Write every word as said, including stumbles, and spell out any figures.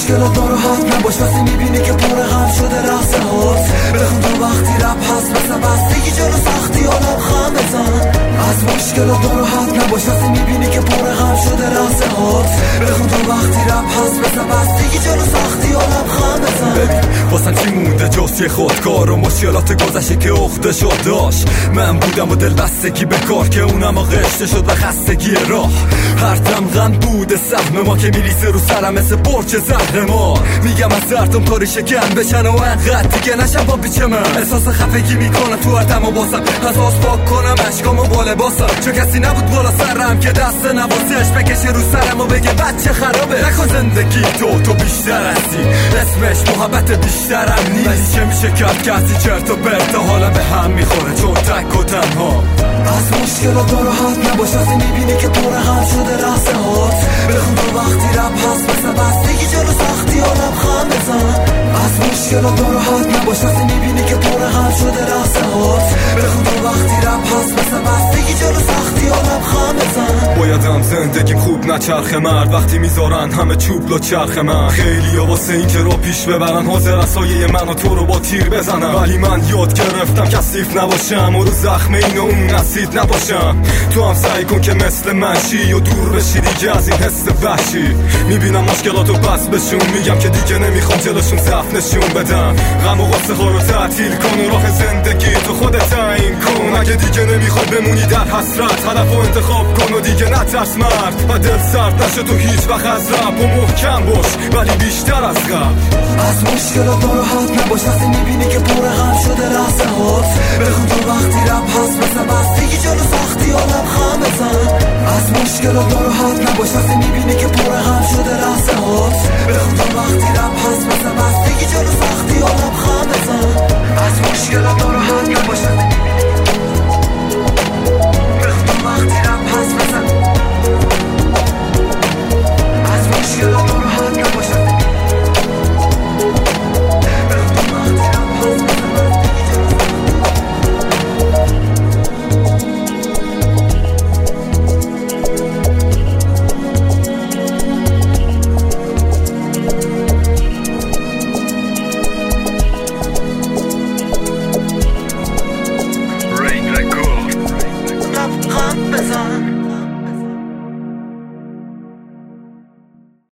مشکلات ناراحت نباش وقتی میبینی که پر غم شده رقص هات. بخون تو وقتی رپ هست مثل بستگی جلو سختی و لبخند بزن. از مشکلات ناراحت نباش وقتی میبینی که پر غم شده رقص هات. بخون تو وقتی رپ هست مثل بستگی جلو سختی و لبخند بزن. ببین واسم چی مونده جز یه خودکار و مشکلات گذشته که اخته شد داشت. من بودم و دل بستگی به کار که اونم آغشته شد و خستگی راه. هر دم غم بوده سهم ما که میریزه رو سرم مثل برج زهر ما. میگم از دردم کاری شکن بشن و انقدر دیگه نشم با بیچه من. احساس خفگی میکنم تو هر دم و باسم از آس پاک کنم اشکام و با لباسم. چون کسی نبود بالا سرم که دست نوازش بکشه رو سرم و بگه بچه خرابه. نکن زندگی تو تو بیشتر هستی اسمش محبت بیشترم نیست. ولی چه میشه کرد کسی چرت و پرت حالا به هم میخوره چون تک و تنها. از مشکلات ناراحت نباش وقتی میبینی که پر غم شده رقص هات. بخون تو وقتی رپ هست مثل بستگی جلو سختی و لبخند بزن. از مشکلات ناراحت نباش وقتی میبینی که پر غم شده رقص هات. بخون تو وقتی رپ هست مثل بستگی جلو سختی و لبخند بزن. بایدم زندگیم خوب نچرخه مرد وقتی میذارن همه چوب لو چرخ من. خیلی ها واسه این که رو پیش ببرن حاضر از سایه من و تو رو با تیر بزنم. ولی من یاد گرفتم کثیف نباشم و رو زخم این و اون نسید نباشم. تو هم سعی کن که مثل من شی و دور بشی دیگه از این حس وحشی. میبینم مشکلاتو بس بشون میگم که دیگه نمیخوام جلوشون ضعف نشون بدم. غم و غصه ها رو تعطیل کن و راه زندگی تو خودت تعیین کن. اگه دیگه نمیخوای بمونی در حسرت هدف و انتخاب کن و دیگه نترس مرد و دل سرد نشه تو هیچ وقت از رپ و محکم باش ولی بیشتر از قبل. از مشکلات ناراحت نباش وقتی میبینی که پر غم شده رقص هات. بخون تو وقتی رپ هست مثل بستگی جلو سختی و لبخند بزن. از مشکلات ناراحت نباش وقتی میبینی که پر غم شده رقص هات. بخون تو وقتی رپ